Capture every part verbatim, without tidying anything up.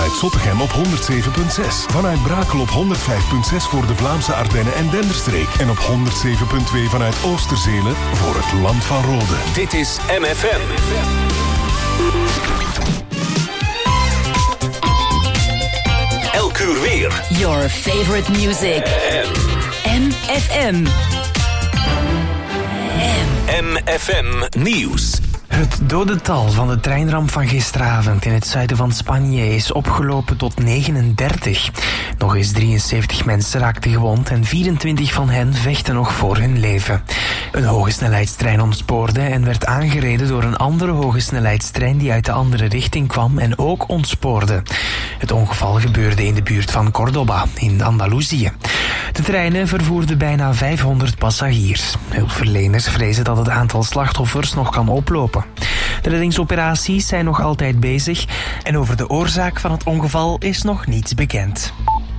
vanuit Zottegem op honderd zeven komma zes. Vanuit Brakel op honderd vijf komma zes voor de Vlaamse Ardennen en Denderstreek. En op honderd zeven komma twee vanuit Oosterzelen voor het Land van Rode. Dit is M F M. Elk uur weer. Your favorite music. M F M. M F M Nieuws. Het dodental van de treinramp van gisteravond in het zuiden van Spanje is opgelopen tot negenendertig. Nog eens drieënzeventig mensen raakten gewond en vierentwintig van hen vechten nog voor hun leven. Een hogesnelheidstrein ontspoorde en werd aangereden door een andere hogesnelheidstrein die uit de andere richting kwam en ook ontspoorde. Het ongeval gebeurde in de buurt van Córdoba, in Andalusië. De treinen vervoerden bijna vijfhonderd passagiers. Hulpverleners vrezen dat het aantal slachtoffers nog kan oplopen. De reddingsoperaties zijn nog altijd bezig en over de oorzaak van het ongeval is nog niets bekend.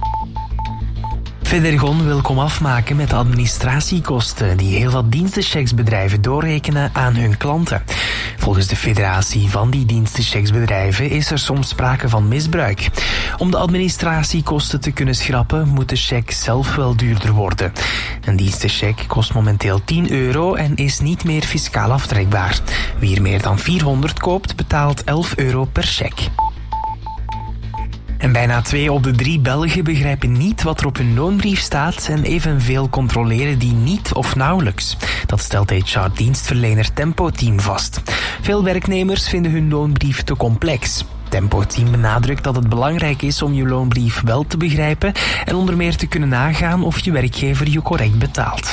Federgon wil komaf maken met de administratiekosten die heel wat dienstenchecksbedrijven doorrekenen aan hun klanten. Volgens de federatie van die dienstenchecksbedrijven is er soms sprake van misbruik. Om de administratiekosten te kunnen schrappen moet de check zelf wel duurder worden. Een dienstencheck kost momenteel tien euro en is niet meer fiscaal aftrekbaar. Wie er meer dan vierhonderd koopt betaalt elf euro per check. En bijna twee op de drie Belgen begrijpen niet wat er op hun loonbrief staat en evenveel controleren die niet of nauwelijks. Dat stelt H R-dienstverlener Tempo Team vast. Veel werknemers vinden hun loonbrief te complex. Tempo Team benadrukt dat het belangrijk is om je loonbrief wel te begrijpen en onder meer te kunnen nagaan of je werkgever je correct betaalt.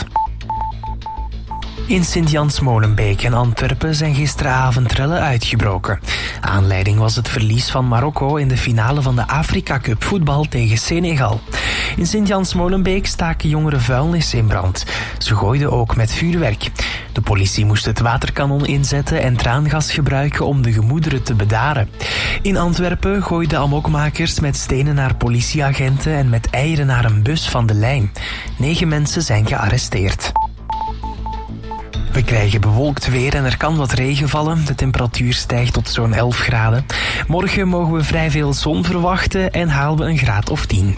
In Sint-Jans-Molenbeek en Antwerpen zijn gisteravond rellen uitgebroken. Aanleiding was het verlies van Marokko in de finale van de Afrika Cup voetbal tegen Senegal. In Sint-Jans-Molenbeek staken jongeren vuilnis in brand. Ze gooiden ook met vuurwerk. De politie moest het waterkanon inzetten en traangas gebruiken om de gemoederen te bedaren. In Antwerpen gooiden amokmakers met stenen naar politieagenten en met eieren naar een bus van de lijn. Negen mensen zijn gearresteerd. We krijgen bewolkt weer en er kan wat regen vallen. De temperatuur stijgt tot zo'n elf graden. Morgen mogen we vrij veel zon verwachten en halen we een graad of tien.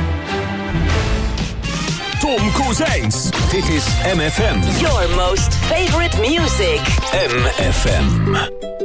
Tom Kozijns. Dit is M F M. Your most favorite music. M F M.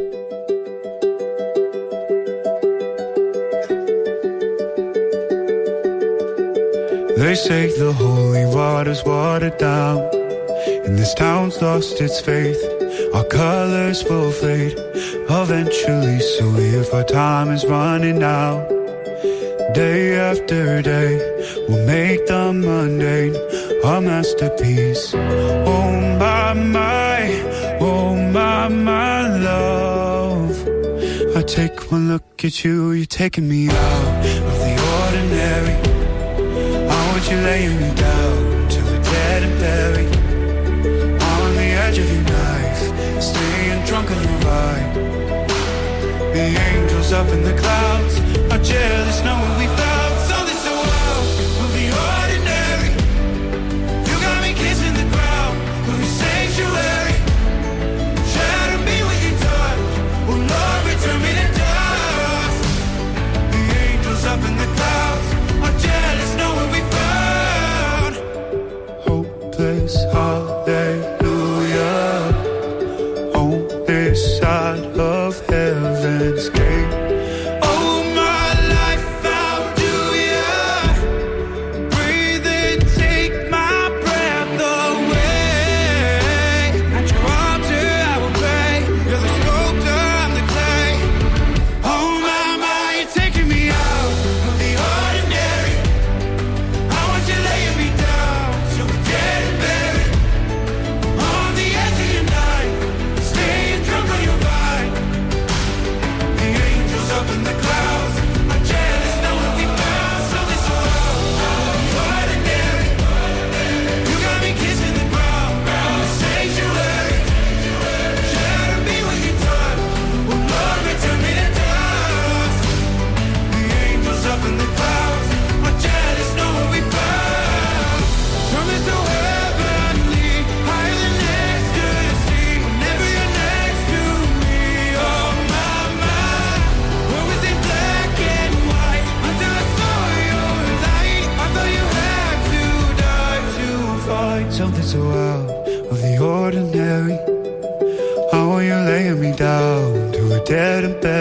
They say the holy water's watered down, and this town's lost its faith. Our colors will fade eventually, so if our time is running out, day after day, we'll make the mundane our masterpiece. Oh my, my, oh my, my love, I take one look at you, you're taking me out of the ordinary. I want you laying me down till we're dead and buried, on the edge of your knife, staying drunk on the ride. The angels up in the clouds are jealous knowing we found something so wild. We'll be ordinary. You got me kissing the ground, we'll be sanctuary. Shatter me with your touch, oh Lord, return me to dust. The angels up in the clouds are jealous knowing we found hopeless hallelujah on this side of heaven's gate. Oh, my life found you.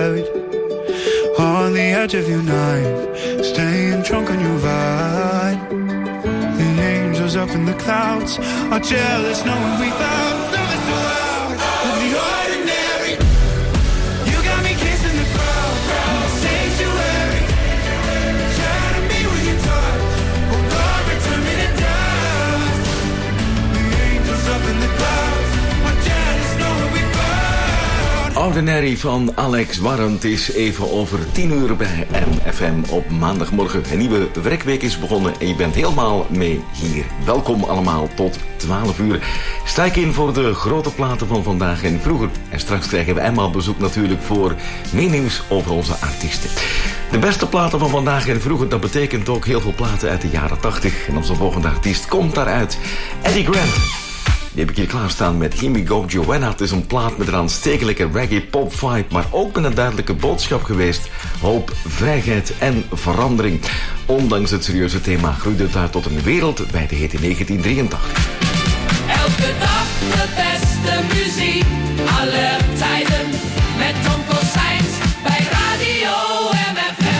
buried on the edge of your night, staying drunk on your vine. The angels up in the clouds are jealous knowing we found something so out of the ordinary. You got me kissing the crowd, sanctuary. Shadow me with your touch, oh Lord, return me to dust. The angels up in the clouds are jealous knowing we found. Ordinary van Alex Warren. Het is even over tien uur bij M F M op maandagmorgen. Een nieuwe werkweek is begonnen en je bent helemaal mee hier. Welkom allemaal tot twaalf uur. Sta ik in voor de grote platen van vandaag en vroeger. En straks krijgen we eenmaal bezoek natuurlijk voor meer nieuws over onze artiesten. De beste platen van vandaag en vroeger, dat betekent ook heel veel platen uit de jaren tachtig. En onze volgende artiest komt daaruit. Eddie Grant. Die heb ik hier klaarstaan met Here We Go Joanna. Het is een plaat met een aanstekelijke reggae-pop vibe, maar ook met een duidelijke boodschap geweest. Hoop, vrijheid en verandering. Ondanks het serieuze thema groeide het uit tot een wereldwijde hit in negentien drieëntachtig. Elke dag de beste muziek, aller tijden, met Tom Cosijns bij Radio M F M.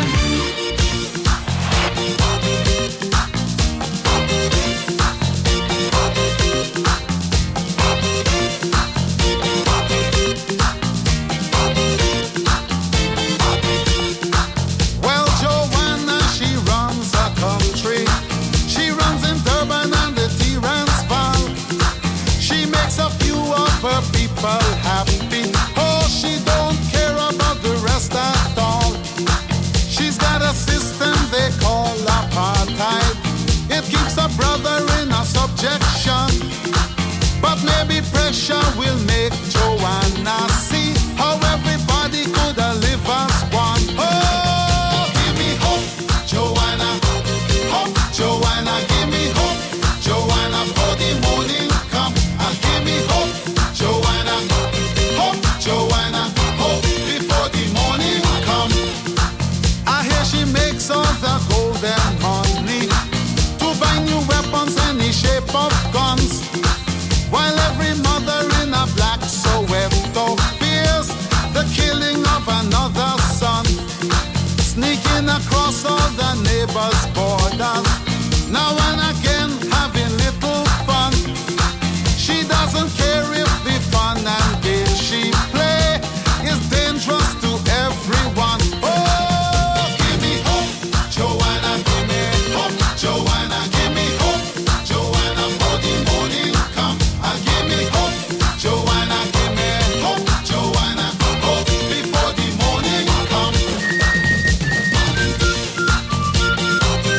Happy. Oh, she don't care about the rest at all. She's got a system they call apartheid. It keeps a brother in a subjection. But maybe pressure will make Joanna see how everybody could live as one. Oh, give me hope, Joanna. Hope, Joanna, give me hope, Joanna, for the morning come. And give me hope, Joanna. Hope, Joanna, hope before the morning come. I hear she makes all the golden money to buy new weapons any shape of guns, while every mother in a black Soweto fears the killing of another son, sneaking across all the neighbors' borders, now and again having little fun. She doesn't care if the fun and game she play is dangerous to everyone. Oh, give me hope, Joanna, give me hope, Joanna, give me hope, Joanna, for the morning come. And give me hope, Joanna, give me hope, Joanna, hope before the morning come.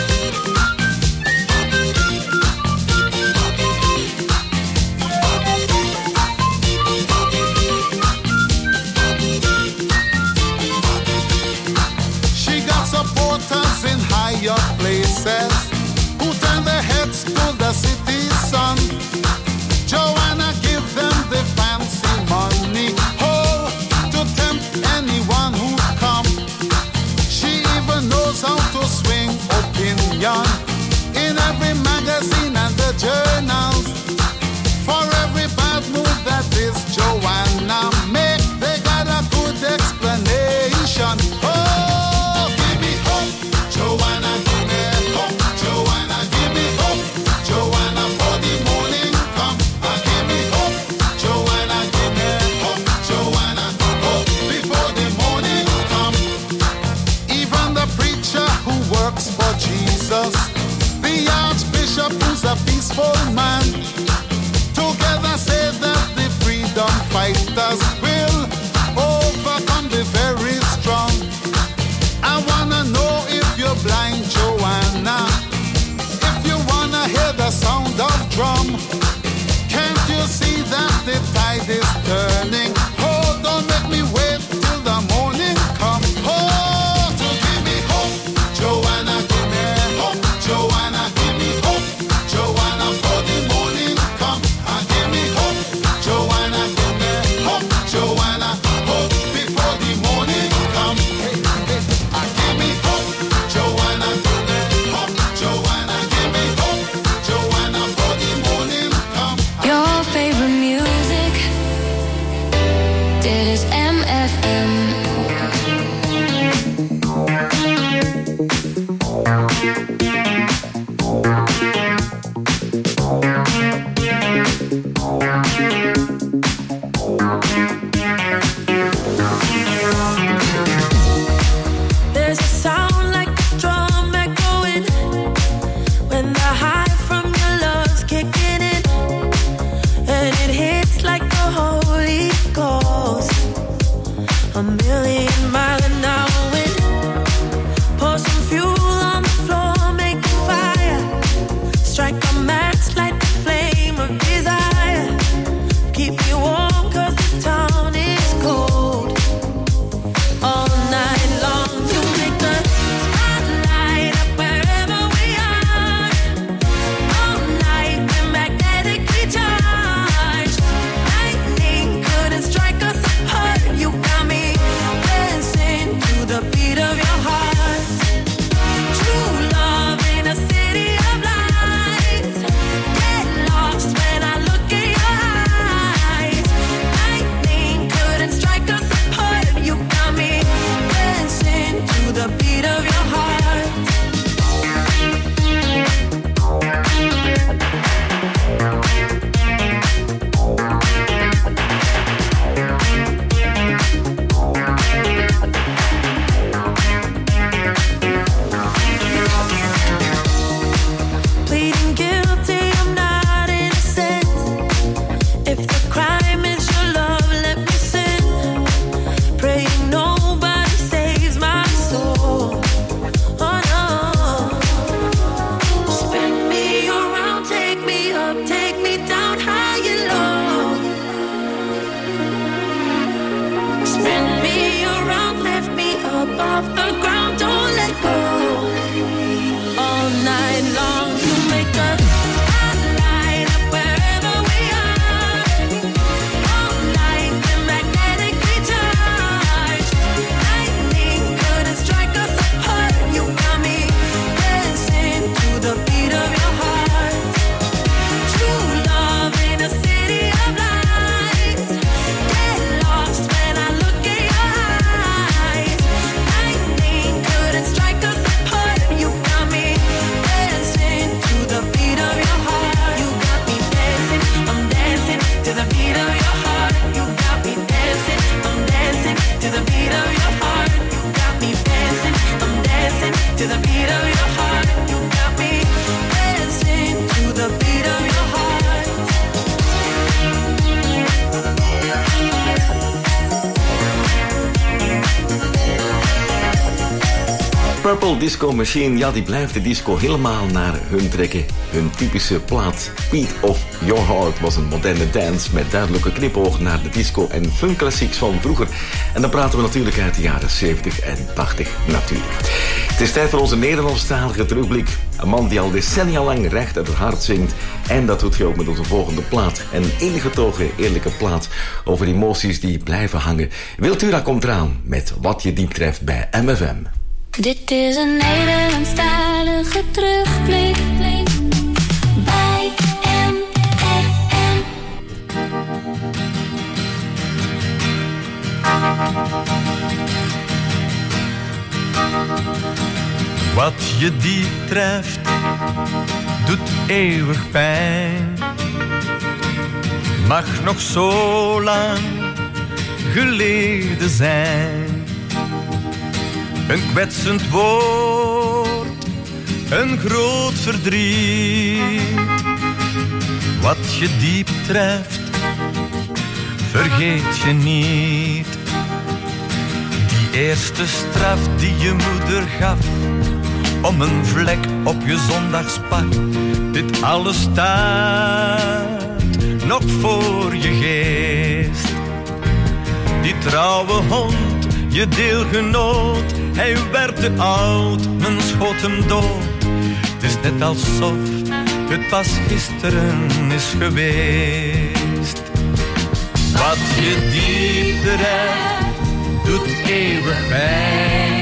the beat of your heart. You got me dancing to the beat of your heart. Purple Disco Machine, ja, die blijft de disco helemaal naar hun trekken. Hun typische plaat Beat of Your Heart was een moderne dance met duidelijke knipoog naar de disco en funkklassieks van vroeger. En dan praten we natuurlijk uit de jaren zeventig en tachtig natuurlijk. Het is tijd voor onze Nederlandstalige terugblik. Een man die al decennia lang recht uit het hart zingt. En dat doet hij ook met onze volgende plaat. Een ingetogen, eerlijke plaat over emoties die blijven hangen. Wiltura komt eraan met Wat je diep treft bij M F M. Dit is een Nederlandstalige terugblik bij M F M. Wat je diep treft, doet eeuwig pijn. Mag nog zo lang geleden zijn. Een kwetsend woord, een groot verdriet. Wat je diep treft, vergeet je niet. Die eerste straf die je moeder gaf, om een vlek op je zondagspak. Dit alles staat nog voor je geest. Die trouwe hond, je deelgenoot, hij werd te oud, men schoot hem dood. Het is net alsof het pas gisteren is geweest. Wat je diep treft, doet eeuwig pijn.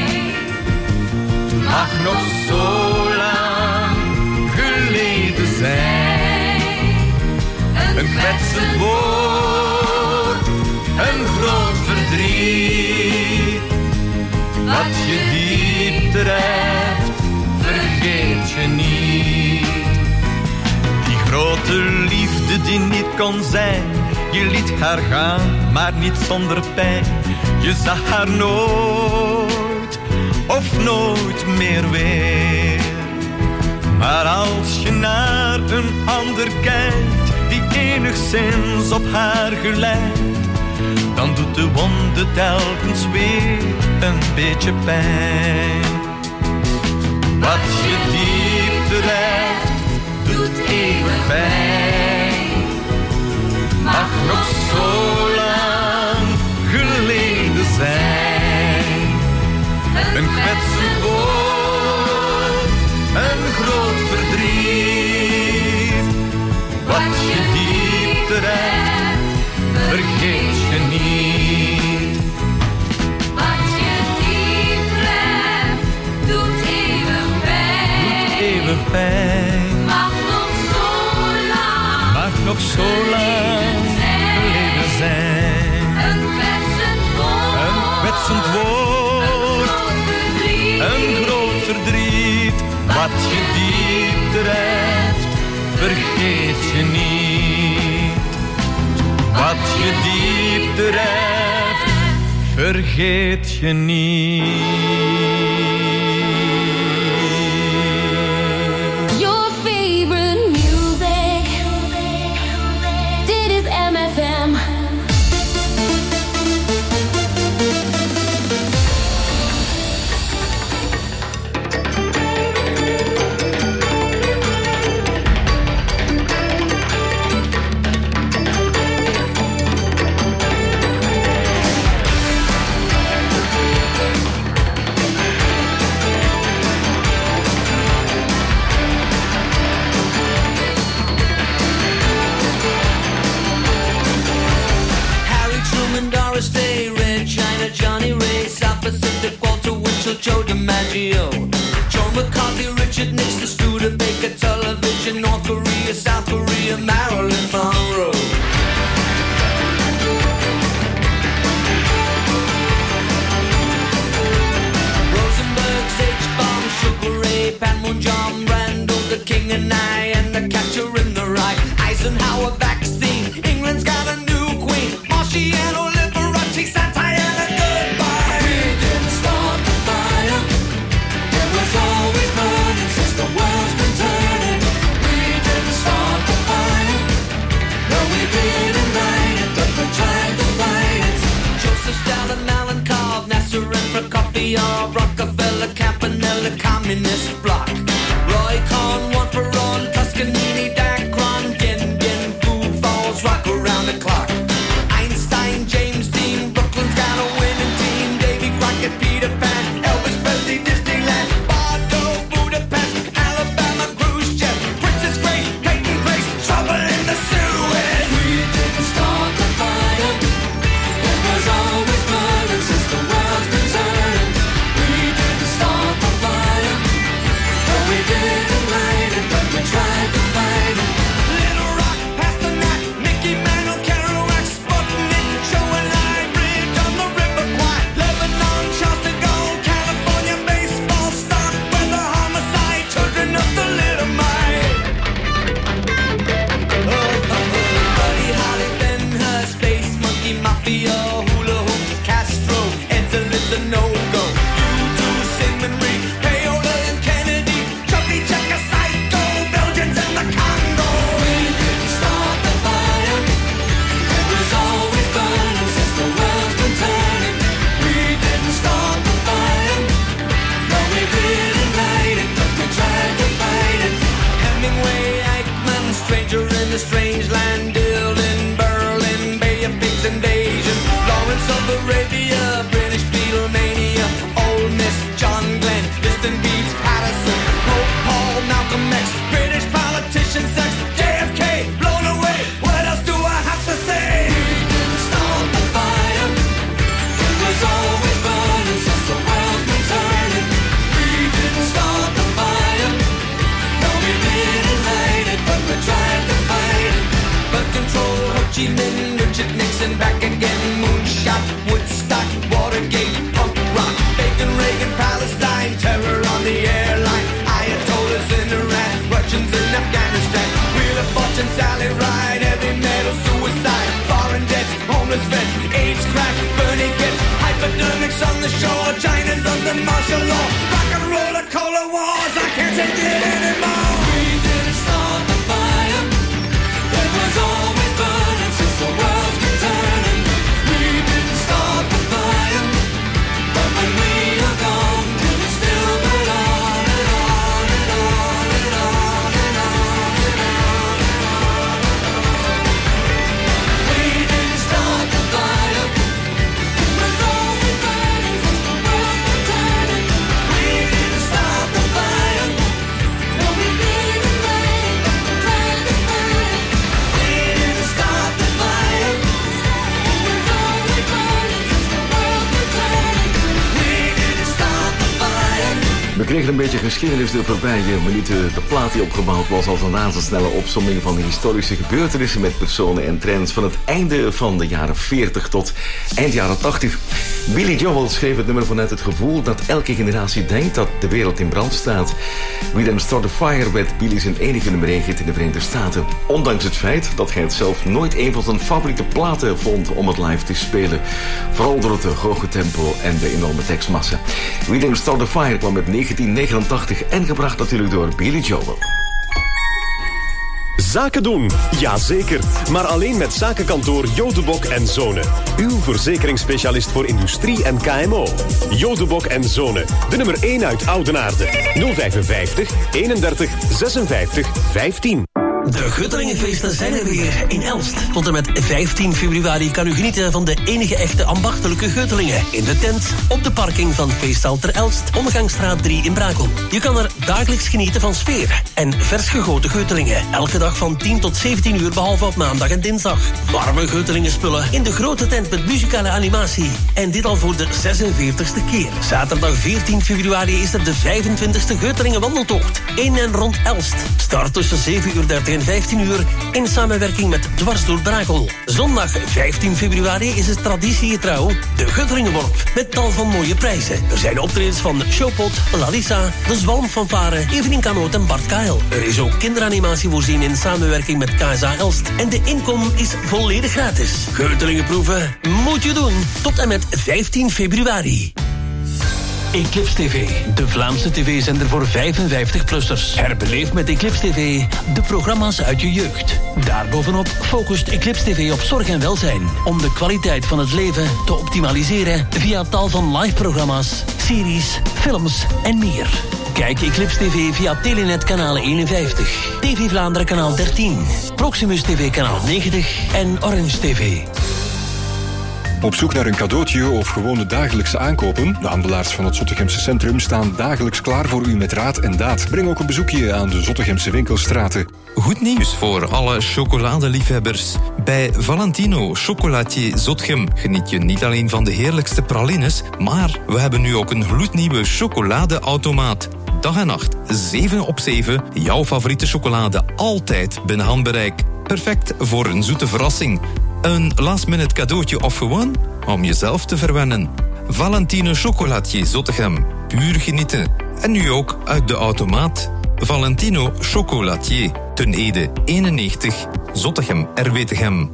Mag nog zo lang geleden zijn. Een kwetsend woord, een groot verdriet. Wat je diep treft, vergeet je niet. Die grote liefde die niet kon zijn, je liet haar gaan, maar niet zonder pijn. Je zag haar nooit, of nooit meer weer. Maar als je naar een ander kijkt, die enigszins op haar gelijkt, dan doet de wonde telkens weer een beetje pijn. Wat je diep treft, doet eeuwig pijn. Mag nog zo lang geleden zijn. Een kwetsend woord, een groot verdriet. Wat je diep treft, vergeet je niet. Wat je diep treft, doet eeuwig pijn. Doet eeuwig pijn. Mag nog zo lang, Mag nog zo lang geleden zijn. een kwetsend woord, Een kwetsend woord, een groot verdriet. Wat je diep treft, vergeet je niet. Wat je diep treft, vergeet je niet. Your favorite music. Dit is M F M. Mafia, Rockefeller, Campanella, Communist Bloc. Roy Cohn, one for on, Tuscanini, Dacron, Gin, Gin, Foo Falls, rock around the clock. Einstein, James Dean, Brooklyn's got a winning team. Davy Crockett, Peter Pan, Elvis Presley, Disneyland, Bordeaux, Budapest, Alabama, Khrushchev, Princess Grace, Peyton Place, trouble in the Suez. We didn't start the fire. It was always burning since the world's been turning. We didn't start the fire. No, we didn't light it, but we tried to fight it. Little Rock, Pasternak, Mickey Mantle, Kerouac, Sputnik, Joe and I, Bridge on the River Kwai, Lebanon, Charles de Gaulle, California, baseball, stock, weather, homicide, children of the little mite. Oh, oh, oh. Buddy Holly, Ben Hur, Space Monkey, Mafia, Hula Hoops, Castro, Edsel is a no-go. U two, Sigmund Reed, Payola and Kennedy, Chubby Checker, Psycho, Belgians and the Congo. We didn't start the fire. It was always burning since the world's been turning. We didn't start the fire. No, we didn't light it, but we tried to fight it. Hemingway, Eichmann, Stranger in the Strange Land, Dylan, Berlin, Bay of Pigs invasion, Lawrence of Arabia, British Beatlemania, Ole Miss, John Glenn, Distant Beats, Patterson, Pope Paul, Malcolm X, British politician, sex, J F K, blown away. What else do I have to say? We didn't start the fire. It was always burning since the world's been turning. We didn't start the fire. No, we didn't light it, but we tried to fight it. But control, Ho Chi Minh, Richard Nixon, back again, Moonshot, Woodstock, Watergate, punk rock, Bacon, Reagan, Palestine, terror on the airline, Ayatollahs in Iran, Russians in Afghanistan, Wheel of Fortune, Sally Ride, heavy metal, suicide, foreign debts, homeless vets, AIDS crack, Bernie gets hypodermics on the shore, China's under martial law, rock and roller, cola wars, I can't take it anymore. We didn't start the fire. It was always burning since the world's been turning. We didn't start the fire, but when we are gone, will it still burn on and on and on and on and on and on and on? We didn't start the fire. It was always burning since the world's been turning. We didn't start the fire. No, we didn't light it, but we tried to fight it. We didn't start the fire. It was always burning since the world's been turning. We didn't start the fire. We kregen een beetje geschiedenis er voorbij, maar niet de, de plaat die opgebouwd was als een razendsnelle opsomming van de historische gebeurtenissen met personen en trends van het einde van de jaren veertig tot eind jaren tachtig. Billy Joel schreef het nummer vanuit het gevoel dat elke generatie denkt dat de wereld in brand staat. We Didn't Start the Fire werd Billy zijn enige nummer één hit in de Verenigde Staten. Ondanks het feit dat hij het zelf nooit een van zijn favoriete platen vond om het live te spelen. Vooral door het hoge tempo en de enorme tekstmassa. We Didn't Start the Fire kwam met negentien negenentachtig en gebracht natuurlijk door Billy Joel. Zaken doen, jazeker. Maar alleen met zakenkantoor Jodebok en Zonen. Uw verzekeringsspecialist voor industrie en K M O. Jodebok en Zonen. De nummer één uit Oudenaarde. nul vijfenvijftig, eenendertig, zesenvijftig, vijftien. De Guttelingenfeesten zijn er weer in Elst. Tot en met vijftien februari kan u genieten van de enige echte ambachtelijke Guttelingen. In de tent, op de parking van Feesthal ter Elst, Omgangsstraat drie in Brakel. Je kan er dagelijks genieten van sfeer en vers gegoten Guttelingen. Elke dag van tien tot zeventien uur, behalve op maandag en dinsdag. Warme Guttelingenspullen in de grote tent met muzikale animatie. En dit al voor de zesenveertigste keer. Zaterdag veertien februari is er de vijfentwintigste Guttelingen wandeltocht. In en rond Elst. Start tussen zeven uur dertig en vijftien uur in samenwerking met Dwars door Brakel. Zondag vijftien februari is het traditiegetrouw de Guttelingenworp met tal van mooie prijzen. Er zijn optredens van Showpot, Lalisa, De Zwalmfanfare, Evening Kanoot en Bart Kael. Er is ook kinderanimatie voorzien in samenwerking met K S A Elst. En de inkom is volledig gratis. Guttelingenproeven moet je doen tot en met vijftien februari. Eclipse T V, de Vlaamse tv-zender voor vijfenvijftig-plussers. Herbeleef met Eclipse T V de programma's uit je jeugd. Daarbovenop focust Eclipse T V op zorg en welzijn. Om de kwaliteit van het leven te optimaliseren via tal van live-programma's, series, films en meer. Kijk Eclipse T V via Telenet kanaal eenenvijftig, T V Vlaanderen kanaal dertien, Proximus T V kanaal negentig en Orange T V. Op zoek naar een cadeautje of gewone dagelijkse aankopen? De handelaars van het Zottegemse centrum staan dagelijks klaar voor u met raad en daad. Breng ook een bezoekje aan de Zottegemse winkelstraten. Goed nieuws voor alle chocoladeliefhebbers. Bij Valentino Chocolatier Zottegem geniet je niet alleen van de heerlijkste pralines, maar we hebben nu ook een gloednieuwe chocoladeautomaat. Dag en nacht, zeven op zeven, jouw favoriete chocolade altijd binnen handbereik. Perfect voor een zoete verrassing. Een last-minute cadeautje of gewoon om jezelf te verwennen. Valentino Chocolatier Zottegem. Puur genieten. En nu ook uit de automaat. Valentino Chocolatier. Ten Ede eenennegentig. Zottegem R W Tegem.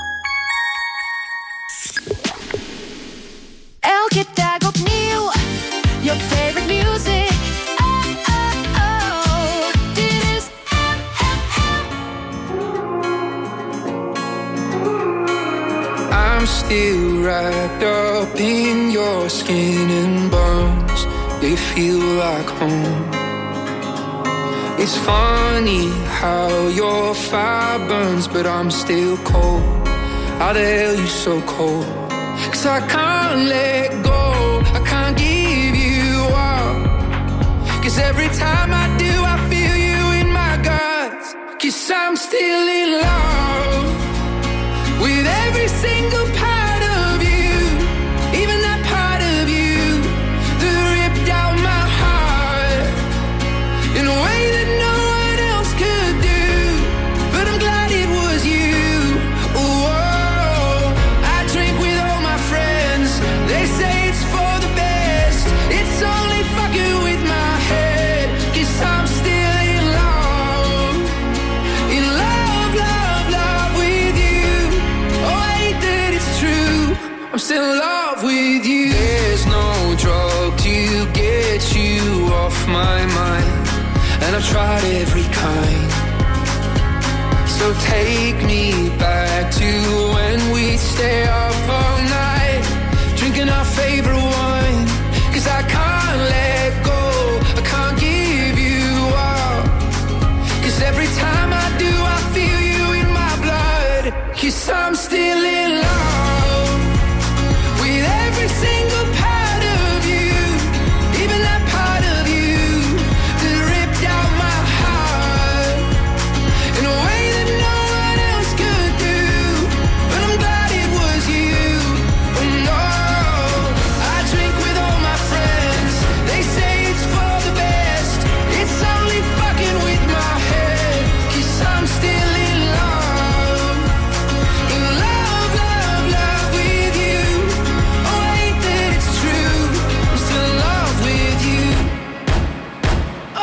Elke dag opnieuw. Your favorite music. Oh, oh, oh. Dit is M F M. I'm still wrapped up in your skin and bones. They feel like home. It's funny how your fire burns, but I'm still cold. How the hell you so cold? Cause I can't let go, I can't give you up. Cause every time I do, I feel you in my guts. Cause I'm still in love with every single part of you, even that part of you that ripped out my heart in a way that no one else could do. But I'm glad it was you. Whoa, I drink with all my friends. They say it's for the best. It's only fucking with my head. Cause I'm still in love, in love, love, love with you. Oh, I hate that it's true, I'm still in love with you. There's no drug to get you off my mind, and I've tried every kind. So take me back to when we'd stay up all night, drinking our favorite wine. Cause I can't let go, I can't give you up. Cause every time I do, I feel you in my blood. Cause I'm still in love with every single part of you, even that part of you that ripped out my heart in a way that no one else could do. But I'm glad it was you. Oh no, I drink with all my friends. They say it's for the best. It's only fucking with my head. Cause I'm still in love, in love, love, love with you. Oh, I hate that it's true, I'm still in love with you. Oh,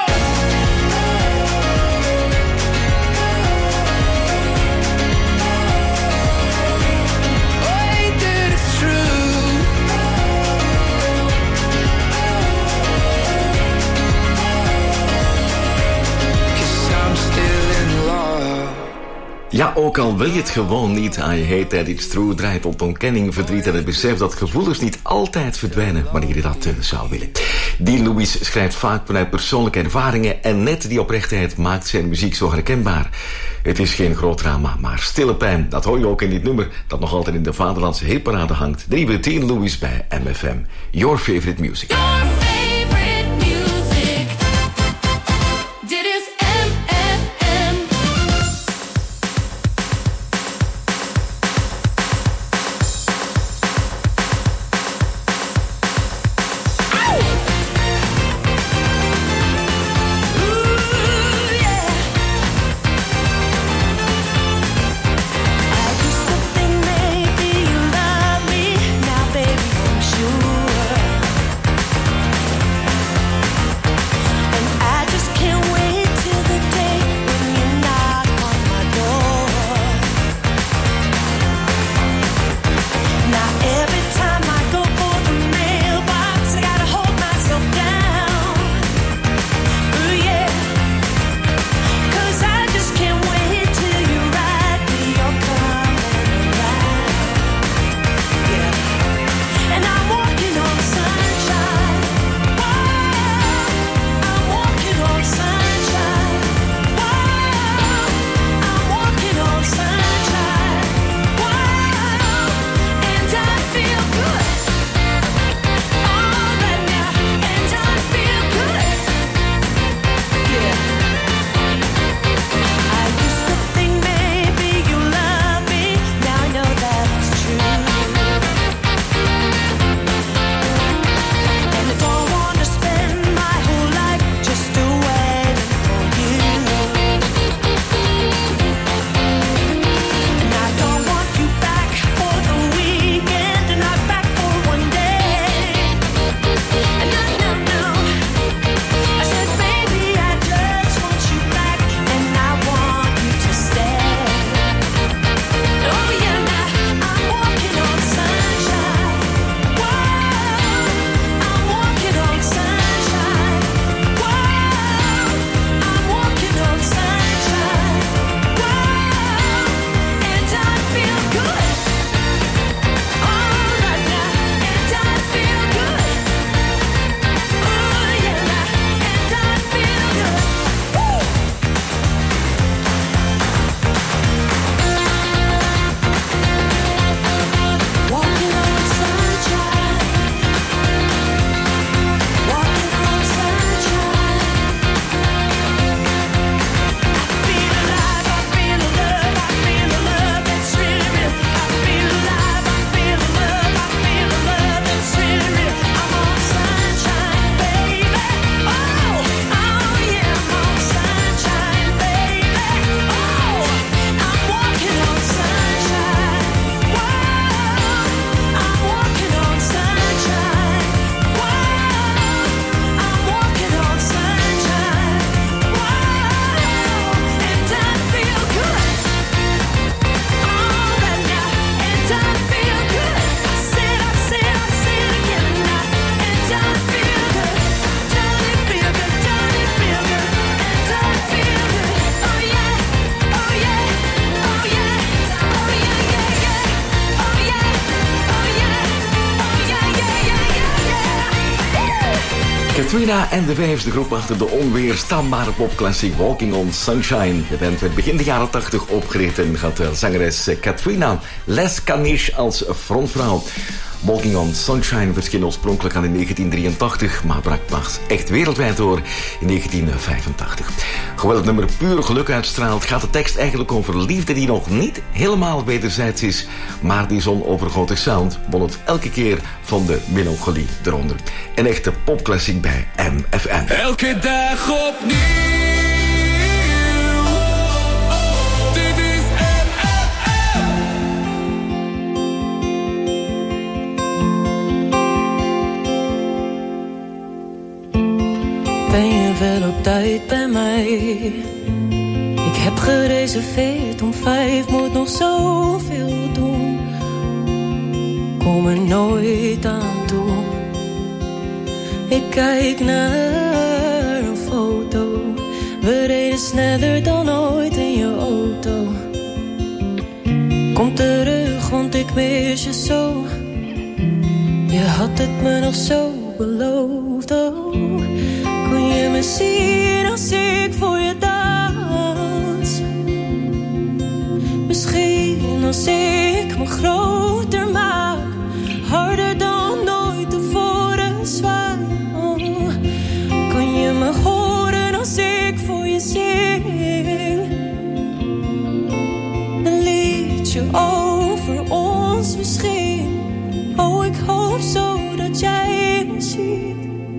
oh, I hate that it's true. Cause I'm still in love. Ja, ook al wil je het gewoon niet, I hate that it's true, draait op ontkenning, verdriet en het besef dat gevoelens niet altijd verdwijnen wanneer je dat uh, zou willen. Dean Lewis schrijft vaak vanuit persoonlijke ervaringen en net die oprechtheid maakt zijn muziek zo herkenbaar. Het is geen groot drama, maar stille pijn. Dat hoor je ook in dit nummer dat nog altijd in de vaderlandse hitparade hangt. De nieuwe Dean Lewis bij M F M. Your favorite music. Your favorite music. Dit is M F M. Maybe you love me now, baby, I'm sure. Katrina en de vijfde groep achter de onweerstaanbare popclassic Walking on Sunshine. De band werd begin de jaren tachtig opgericht en had zangeres Katrina Les Caniche als frontvrouw. Walking on Sunshine verscheen oorspronkelijk al in negentien drieëntachtig, maar brak pas echt wereldwijd door in negentien vijfentachtig. Hoewel het nummer puur geluk uitstraalt, gaat de tekst eigenlijk over liefde die nog niet helemaal wederzijds is, maar die zonovergoten sound won het elke keer van de melancholie eronder. Een echte popklassiek bij M F M. Elke dag opnieuw. Ben je wel op tijd bij mij? Ik heb gereserveerd om vijf, moet nog zoveel doen. Kom er nooit aan toe. Ik kijk naar een foto. We reden sneller dan ooit in je auto. Kom terug, want ik mis je zo. Je had het me nog zo beloofd, oh. Kun je me zien als ik voor je dans? Misschien als ik me groter maak, harder dan ooit tevoren zwaar. Oh. Kun je me horen als ik voor je zing? Een liedje over ons misschien. Oh, ik hoop zo dat jij me ziet.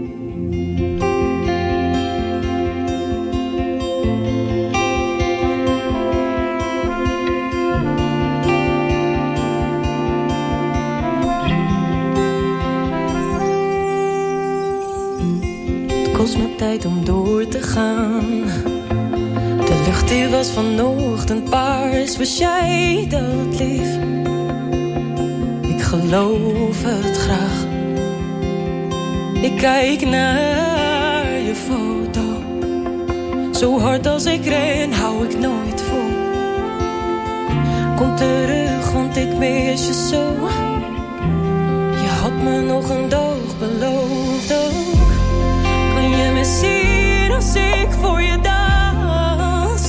Kost me tijd om door te gaan. De lucht die was vanochtend paars. Was jij dat lief? Ik geloof het graag. Ik kijk naar je foto. Zo hard als ik ren, hou ik nooit vol. Kom terug, want ik mis je zo. Je had me nog een dag beloofd, oh. Kun je me zien als ik voor je dans?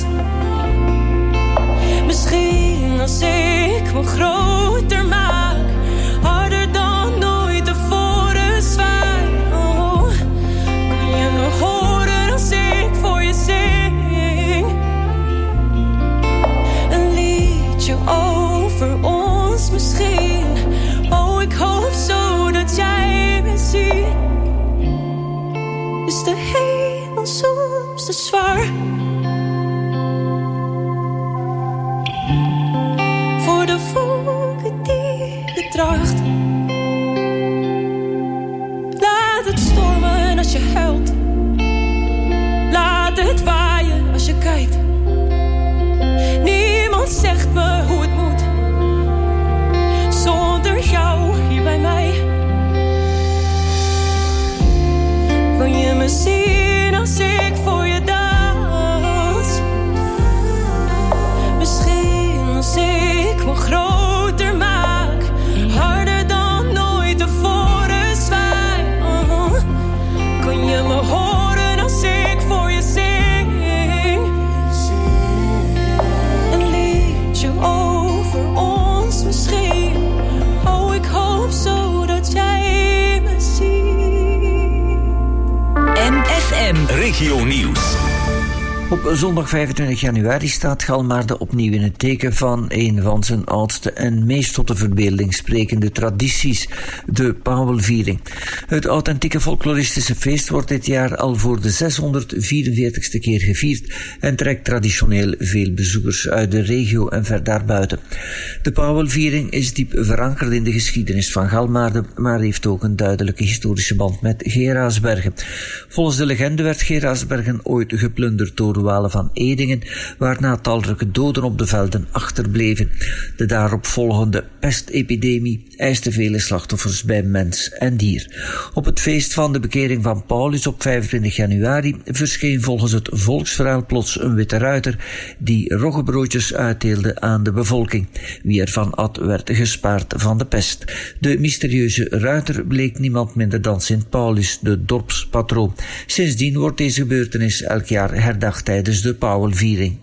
Misschien als ik me groter maak, harder dan ooit tevoren zwaar. Oh, kun je me horen als ik voor je zing? Een liedje over ons misschien. Oh, ik hoop zo dat jij me ziet. Is de hemel soms te zwaar? Voor de volken die je draagt. Laat het stormen als je huilt. Laat het waaien als je kijkt. Niemand zegt me hoe het moet. Zonder jou hier bij mij. Kun je me zien als ik voor je dans? Misschien als ik me groter maak, harder dan ooit tevoren zwaai. Oh, kun je me horen als ik voor je zing? Een liedje over ons misschien. Oh, ik hoop zo dat jij me ziet. M F M Regio Nieuws. Op zondag vijfentwintig januari staat Galmaarden opnieuw in het teken van een van zijn oudste en meest tot de verbeelding sprekende tradities, de Pauwelviering. Het authentieke folkloristische feest wordt dit jaar al voor de zeshonderdvierenveertigste keer gevierd en trekt traditioneel veel bezoekers uit de regio en ver daarbuiten. De Pauwelviering is diep verankerd in de geschiedenis van Galmaarden, maar heeft ook een duidelijke historische band met Geraasbergen. Volgens de legende werd Geraasbergen ooit geplunderd door Goede-Walen van Edingen, waarna talrijke doden op de velden achterbleven. De daaropvolgende pestepidemie eiste vele slachtoffers bij mens en dier. Op het feest van de bekering van Paulus op vijfentwintig januari verscheen volgens het volksverhaal plots een witte ruiter die roggebroodjes uitdeelde aan de bevolking. Wie ervan at werd gespaard van de pest. De mysterieuze ruiter bleek niemand minder dan Sint Paulus, de dorpspatroon. Sindsdien wordt deze gebeurtenis elk jaar herdacht tijdens de Pauwelviering.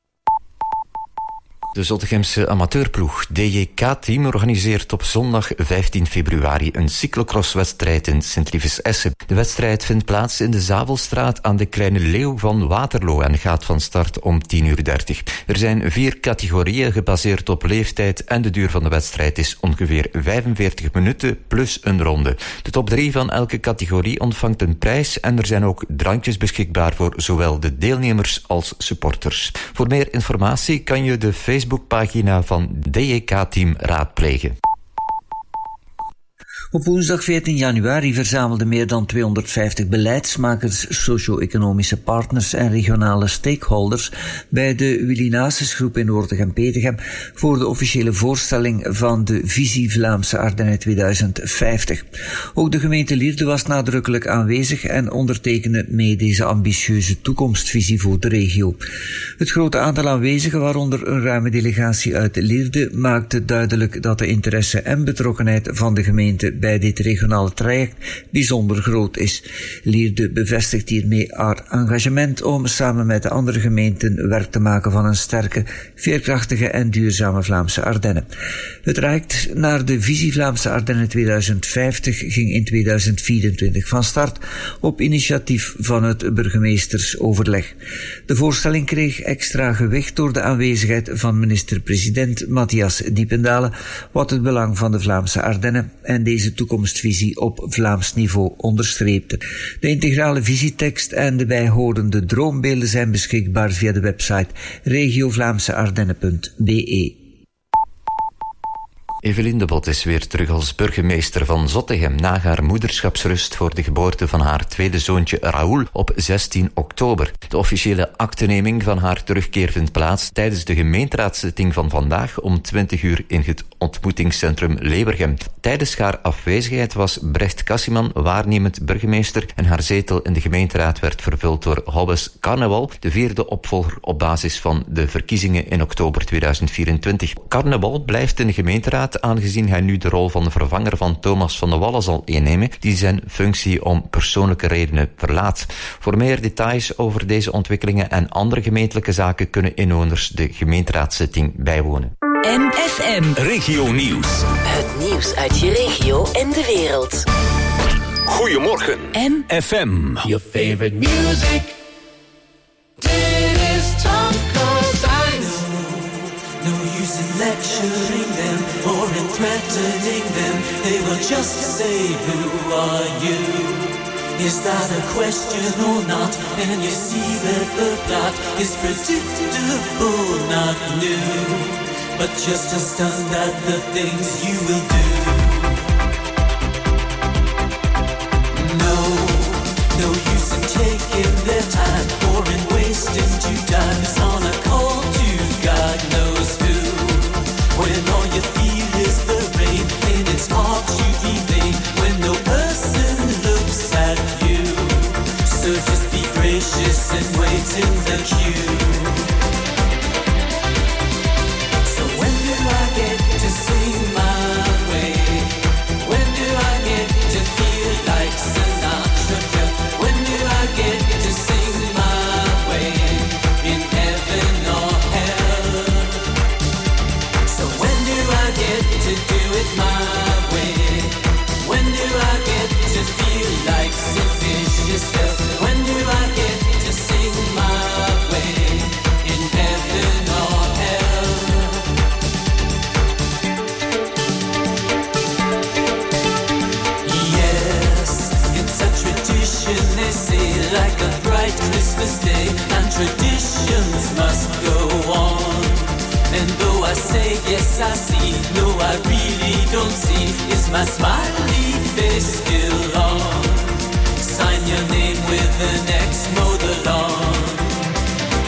De Zottegemse amateurploeg D J K-team organiseert op zondag vijftien februari een cyclocrosswedstrijd in Sint-Liefes-Essen. De wedstrijd vindt plaats in de Zavelstraat aan de Kleine Leeuw van Waterloo en gaat van start om tien uur dertig. Er zijn vier categorieën gebaseerd op leeftijd en de duur van de wedstrijd is ongeveer vijfenveertig minuten plus een ronde. De top drie van elke categorie ontvangt een prijs en er zijn ook drankjes beschikbaar voor zowel de deelnemers als supporters. Voor meer informatie kan je de Facebook Facebookpagina van D J K-team raadplegen. Op woensdag veertien januari verzamelden meer dan tweehonderdvijftig beleidsmakers, socio-economische partners en regionale stakeholders bij de Willy Naessens groep in Oortegem-Petegem voor de officiële voorstelling van de Visie Vlaamse Ardennen tweeduizend vijftig. Ook de gemeente Lierde was nadrukkelijk aanwezig en ondertekende mee deze ambitieuze toekomstvisie voor de regio. Het grote aantal aanwezigen, waaronder een ruime delegatie uit Lierde, maakte duidelijk dat de interesse en betrokkenheid van de gemeente bij dit regionale traject bijzonder groot is. Lierde bevestigt hiermee haar engagement om samen met de andere gemeenten werk te maken van een sterke, veerkrachtige en duurzame Vlaamse Ardennen. Het traject naar de Visie Vlaamse Ardennen tweeduizend vijftig ging in tweeduizend vierentwintig van start op initiatief van het burgemeestersoverleg. De voorstelling kreeg extra gewicht door de aanwezigheid van minister-president Matthias Diependalen, wat het belang van de Vlaamse Ardennen en deze toekomstvisie op Vlaams niveau onderstreepte. De integrale visietekst en de bijhorende droombeelden zijn beschikbaar via de website regio vlaamse ardennen punt b e. Evelien de Bot is weer terug als burgemeester van Zottegem na haar moederschapsrust voor de geboorte van haar tweede zoontje Raoul op zestien oktober. De officiële akteneming van haar terugkeer vindt plaats tijdens de gemeenteraadszitting van vandaag om twintig uur in het ontmoetingscentrum Leeuwergem. Tijdens haar afwezigheid was Brecht Cassiman waarnemend burgemeester en haar zetel in de gemeenteraad werd vervuld door Hobbes Carnewal, de vierde opvolger op basis van de verkiezingen in oktober tweeduizend vierentwintig. Carnewal blijft in de gemeenteraad aangezien hij nu de rol van de vervanger van Thomas van de Wallen zal innemen, die zijn functie om persoonlijke redenen verlaat. Voor meer details over deze ontwikkelingen en andere gemeentelijke zaken kunnen inwoners de gemeenteraadszitting bijwonen. M F M Regio Nieuws. Het nieuws uit je regio en de wereld. Goedemorgen. M F M. Your favorite music. Dit is Tom Cousins. No use in lecturing them or in threatening them. They will just say, who are you? Is that a question or not? And you see that the plot is predictable, not new, but just as stunned at the things you will do. No, no use in taking their time or in wasting two dimes on a call to God knows who. When all you feel is the rain and it's hard to evade when no person looks at you. So just be gracious and wait in the queue. So when do I get to sing my way? When do I get to feel like Sinatra? When do I get to sing my way in heaven or hell? So when do I get to do it my way? When do I get to feel like Sid Vicious does? When do I get to sing my way in heaven or hell? Yes, it's a tradition, they say, like a bright Christmas day, and traditions must go on. And though I say yes I see, no I really don't see, is my smiley face still on? Sign your name with an X, mow the lawn.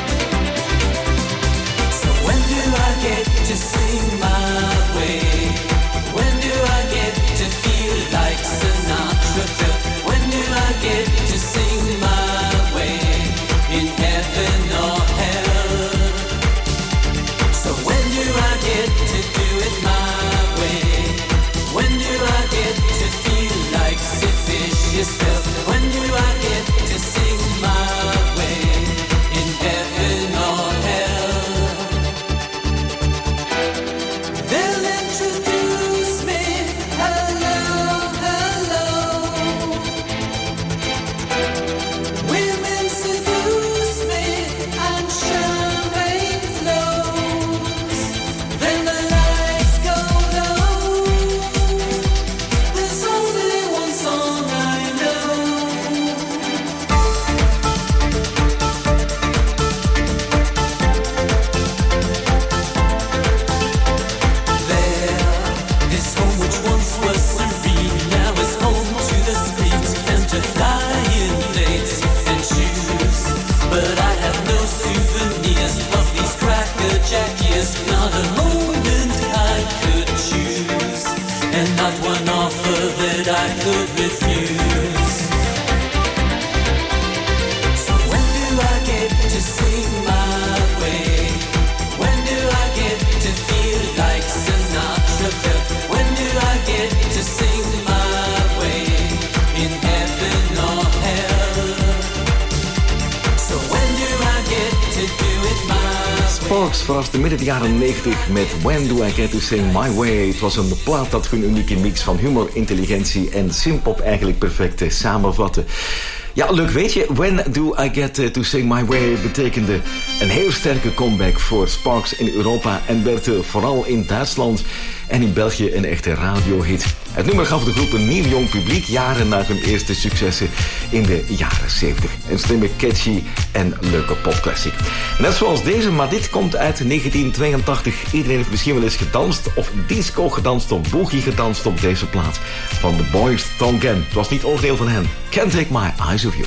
Sparks verraste midden de jaren negentig met When Do I Get To Sing My Way. Het was een plaat dat een unieke mix van humor, intelligentie en synthpop eigenlijk perfect samenvatte. Ja, leuk weet je, When Do I Get To Sing My Way betekende een heel sterke comeback voor Sparks in Europa en werd vooral in Duitsland en in België een echte radiohit. Het nummer gaf de groep een nieuw jong publiek jaren na hun eerste successen in de jaren zeventig. Een slimme, catchy en leuke popclassic. Net zoals deze, maar dit komt uit negentien tweeëntachtig. Iedereen heeft misschien wel eens gedanst of disco gedanst of boogie gedanst op deze plaat van The Boys Tongan. Het was niet oordeel van hen. Can't Take My Eyes Off You.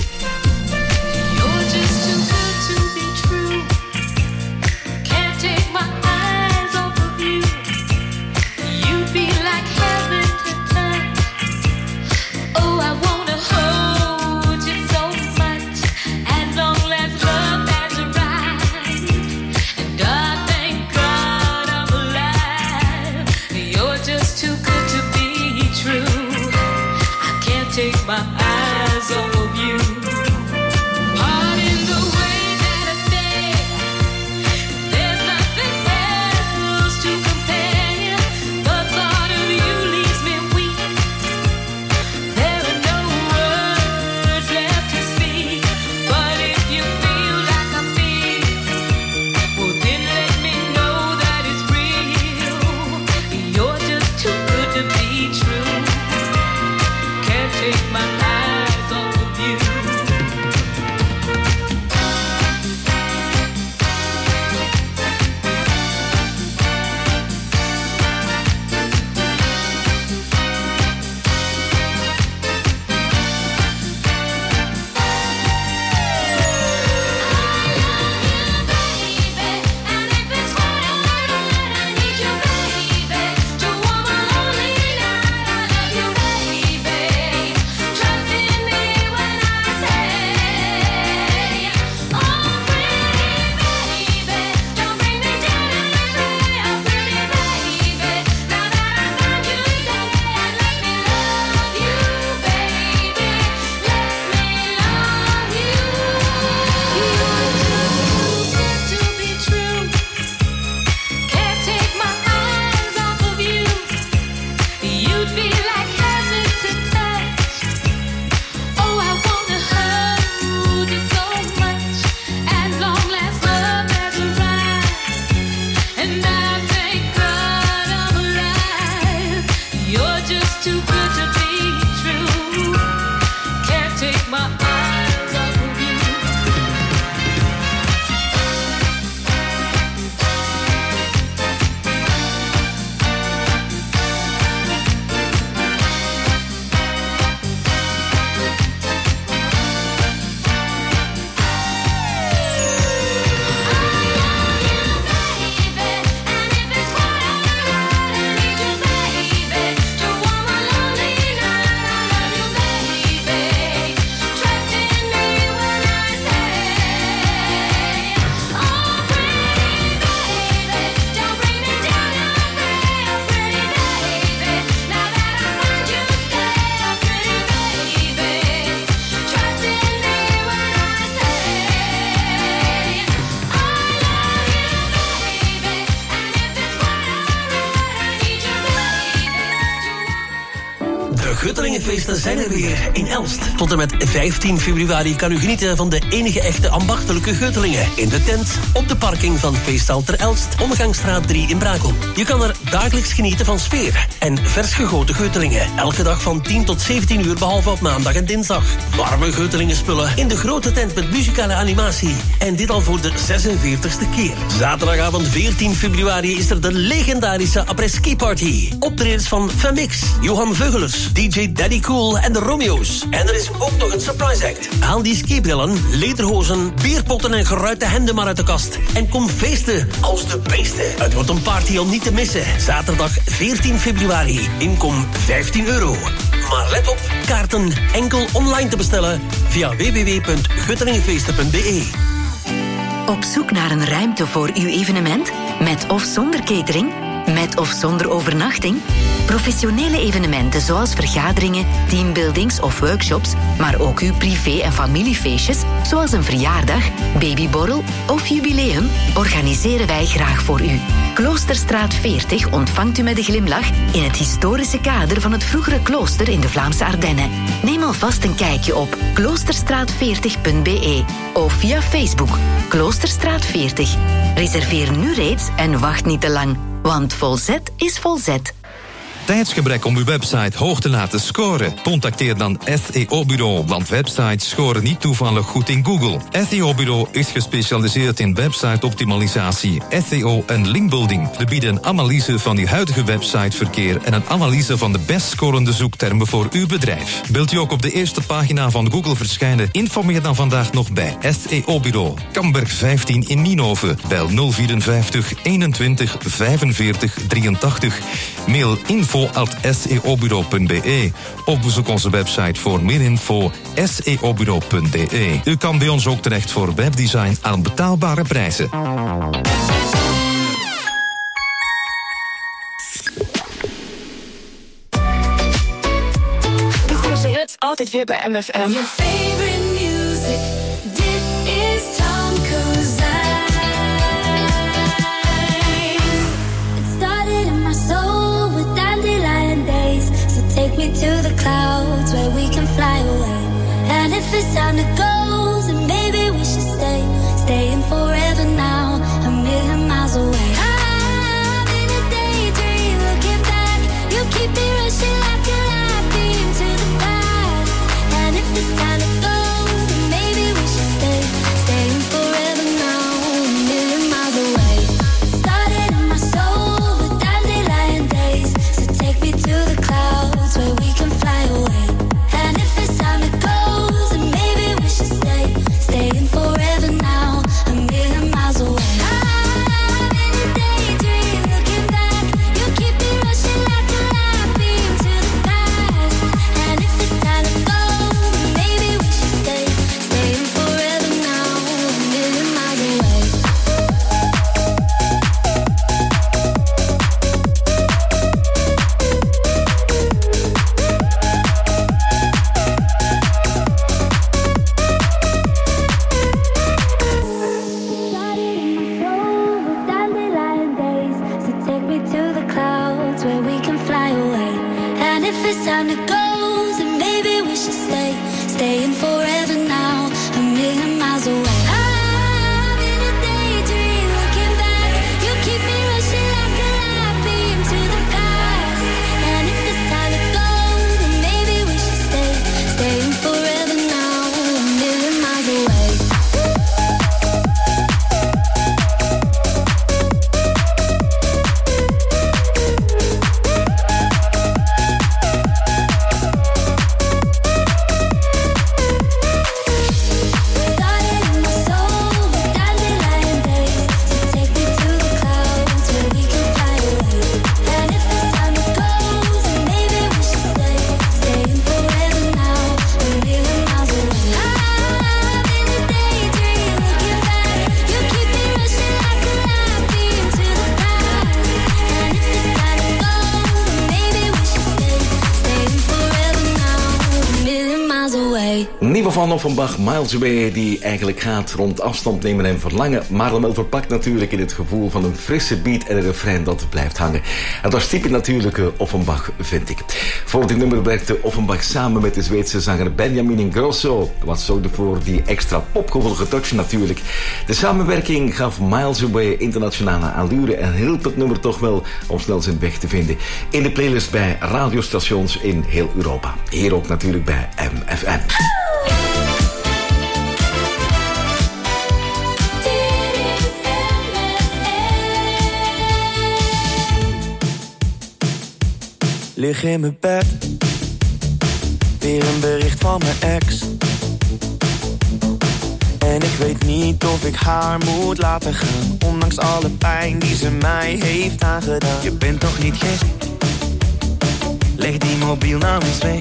Take my eyes off you. Pardon the way that I stay. There's nothing else to compare. The thought of you leaves me weak. There are no words left to speak. But if you feel like I feel, well then let me know that it's real. You're just too good to be true. Take my eyes off of you. Guttelingenfeesten zijn er weer in Elst. Tot en met vijftien februari kan u genieten van de enige echte ambachtelijke Guttelingen. In de tent, op de parking van Feestzaal ter Elst, Omgangsstraat drie in Brakel. Je kan er dagelijks genieten van sfeer en vers gegoten Guttelingen. Elke dag van tien tot zeventien uur, behalve op maandag en dinsdag. Warme Guttelingen spullen in de grote tent met muzikale animatie. En dit al voor de zesenveertigste keer. Zaterdagavond veertien februari is er de legendarische après-ski party. Optredens van Femix, Johan Veugelers, D J Daddy Cool en de Romeo's. En er is ook nog een surprise act. Haal die skibrillen, lederhozen, bierpotten en geruite hemden maar uit de kast. En kom feesten als de beesten. Het wordt een party om niet te missen. Zaterdag veertien februari. Inkom vijftien euro. Maar let op, kaarten enkel online te bestellen via w w w punt guttelingenfeesten punt b e. Op zoek naar een ruimte voor uw evenement? Met of zonder catering? Met of zonder overnachting? Professionele evenementen zoals vergaderingen, teambuildings of workshops, maar ook uw privé- en familiefeestjes, zoals een verjaardag, babyborrel of jubileum, organiseren wij graag voor u. Kloosterstraat veertig ontvangt u met een glimlach in het historische kader van het vroegere klooster in de Vlaamse Ardennen. Neem alvast een kijkje op kloosterstraat veertig punt b e of via Facebook Kloosterstraat veertig. Reserveer nu reeds en wacht niet te lang, want volzet is volzet. Tijdsgebrek om uw website hoog te laten scoren? Contacteer dan S E O-bureau, want websites scoren niet toevallig goed in Google. S E O-bureau is gespecialiseerd in website-optimalisatie, S E O en linkbuilding. We bieden een analyse van uw huidige websiteverkeer en een analyse van de best scorende zoektermen voor uw bedrijf. Wilt u ook op de eerste pagina van Google verschijnen? Informeer dan vandaag nog bij S E O-bureau. Kamberg vijftien in Nienhoven. Bel nul vierenvijftig eenentwintig vijfenveertig drieëntachtig. Mail info at s e o bureau punt b e of bezoek onze website voor meer info s e o bureau punt b e. U kan bij ons ook terecht voor webdesign aan betaalbare prijzen. De grootste hits altijd weer bij M F M. Your favorite music, dit is Tom Cruise. It started in my soul with dandelion days. So take me to the clouds where we can fly away. And if it's time to go, then maybe we should stay. Staying forever now, a million miles away. I'm in a daydream, looking back. You keep me rushing like a light beam to the past. And if it's time to go, then maybe we should stay. Staying forever now, a million miles away. It started in my soul with dandelion days. So take me to the clouds where we can fly away. And if it's time to go, then maybe we should stay. Staying forever now, a million miles away. I'm in a daydream, looking back. You keep me rushing like a light beam to the past. And if it's time to go, then maybe we should stay. Staying forever now, a million miles away. Dandelion days, so take me to the clouds where we can fly away. And if it's time to go, then maybe we should stay. Staying forever now, a million miles away. I'm in a daydream, looking back. You keep me rushing like a light beam to the past. And if it's time to go, then maybe we should stay. Staying forever now, a million miles away. Nieuwe van Offenbach, Miles Away, die eigenlijk gaat rond afstand nemen en verlangen, maar dan wel verpakt natuurlijk in het gevoel van een frisse beat en een refrein dat blijft hangen. En dat is typisch natuurlijk Offenbach, vind ik. Voor dit nummer werkte Offenbach samen met de Zweedse zanger Benjamin Ingrosso, wat zorgde voor die extra popgevoelige touch natuurlijk. De samenwerking gaf Miles Away internationale allure en hielp het nummer toch wel om snel zijn weg te vinden in de playlist bij radiostations in heel Europa. Hier ook natuurlijk bij M F M. Lig in mijn bed, weer een bericht van mijn ex. En ik weet niet of ik haar moet laten gaan, ondanks alle pijn die ze mij heeft aangedaan. Je bent toch niet gek? Leg die mobiel nou eens weg.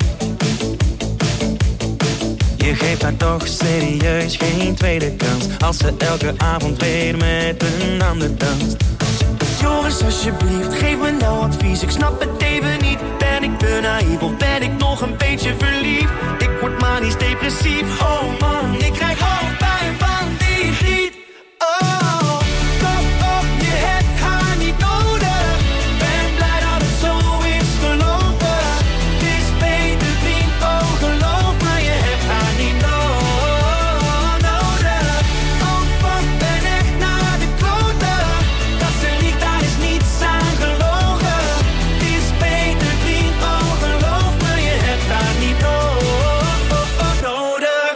Je geeft haar toch serieus geen tweede kans, als ze elke avond weer met een ander danst. Joris, alsjeblieft, geef me nou advies. Ik snap het even niet. Ben ik te naïef of ben ik nog een beetje verliefd? Ik word manisch depressief. Oh man, ik krijg hoofdpijn van die griet. Oh, kop op, je hebt haar niet nodig. Ben blij dat het zo is gelopen. Het is beter vriend, oh geloof me, je hebt haar niet no- nodig. Oh fuck, ben echt naar de kloten. Dat ze liegt, daar is niets aan gelogen. Het is beter vriend, oh geloof me, je hebt haar niet no- nodig.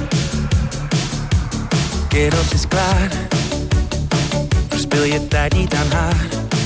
Kerels is klaar. Verspil je tijd niet aan haar.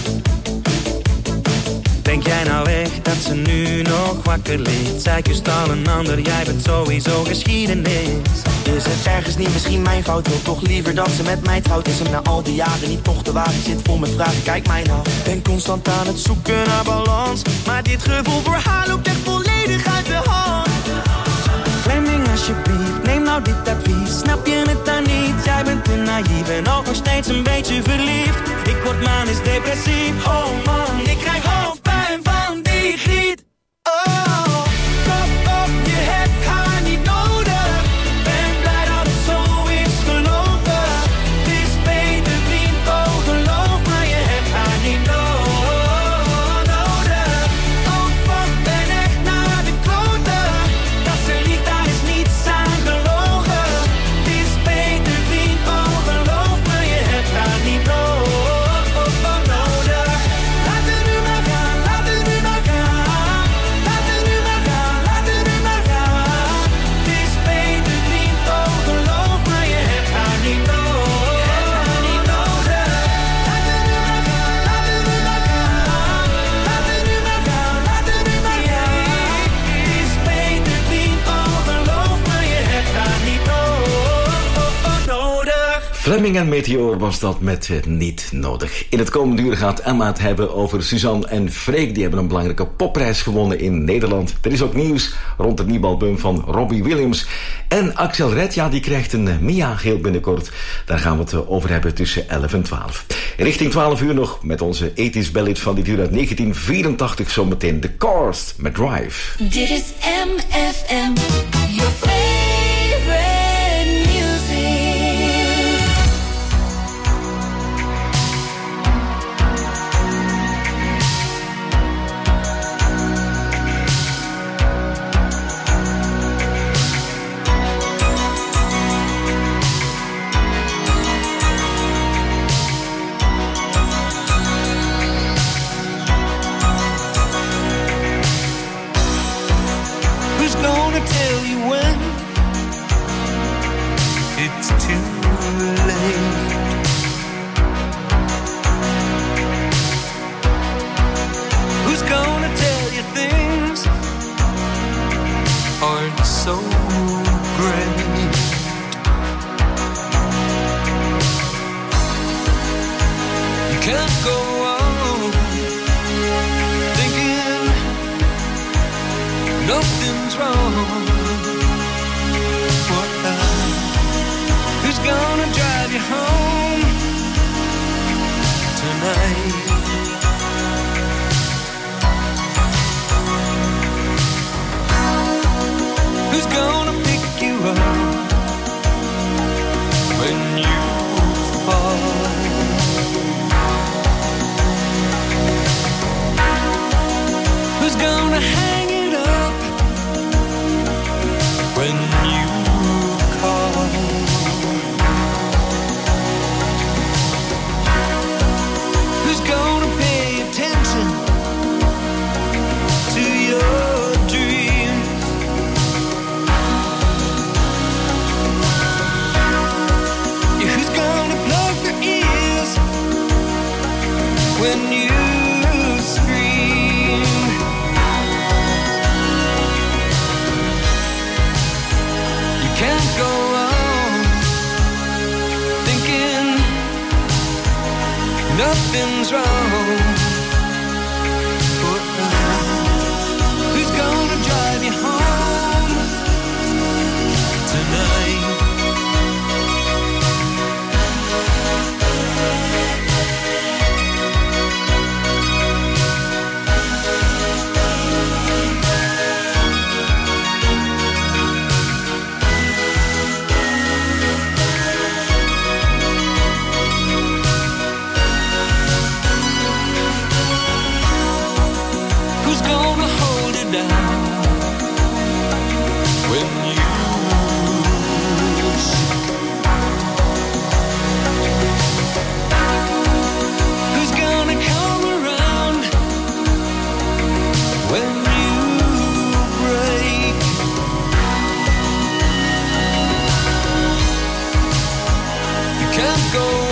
Denk jij nou echt dat ze nu nog wakker ligt? Zij kust al een ander, jij bent sowieso geschiedenis. Is het ergens niet misschien mijn fout? Wil toch liever dat ze met mij trouwt? Is hem na al die jaren niet toch te waar? Ik zit vol met vragen, kijk mij nou. Ben constant aan het zoeken naar balans. Maar dit gevoel voor haar loopt echt volledig uit de hand. Fleming, alsjeblieft, neem nou dit advies. Snap je het dan niet? Jij bent te naïef en ook nog steeds een beetje verliefd. Ik word manisch depressief. Oh man, ik krijg hoofdpijn van die griet. Oh, kop op, je hebt haar niet nodig. Ben blij dat het zo is gelopen. Het is beter vriend, oh geloof me, je hebt haar niet no- nodig. Oh fuck, ben echt naar de kloten. Dat ze liegt, daar is niets aan gelogen. Het is beter vriend, oh geloof me, je hebt haar niet no- nodig. Laat het nu maar gaan, laat het nu maar gaan. Laat het nu maar gaan, laat het nu maar gaan. Het is beter vriend, oh geloof me, je hebt haar niet no- niet nodig. Laat het nu maar gaan, laat het nu maar gaan. Laat het nu maar gaan, laat het nu maar gaan. Het is beter vriend, oh geloof me, je hebt haar niet no- nodig. Fleming en Meteor was dat met eh, niet nodig. In het komende uur gaat Emma het hebben over Suzanne en Freek. Die hebben een belangrijke popprijs gewonnen in Nederland. Er is ook nieuws rond het nieuwe album van Robbie Williams. En Axel Red, ja, die krijgt een eh, Mia-geel binnenkort. Daar gaan we het eh, over hebben tussen elf en twaalf. Richting twaalf uur nog met onze ethisch ballad van dit uur uit negentien vierentachtig. Zometeen The Cars met Drive. Dit is M F M, your favorite music. Who's gonna tell you when it's too late? Who's gonna tell you things aren't so great? You can't go on thinking nothing's wrong. What the? Who's gonna drive you home tonight? Who's gonna pick you up when you fall? Who's gonna hang it up when you call? Who's gonna pay attention to your dreams? Yeah, who's gonna plug their ears when you scream? You can't go on thinking nothing's wrong. Who's gonna drive you home tonight? go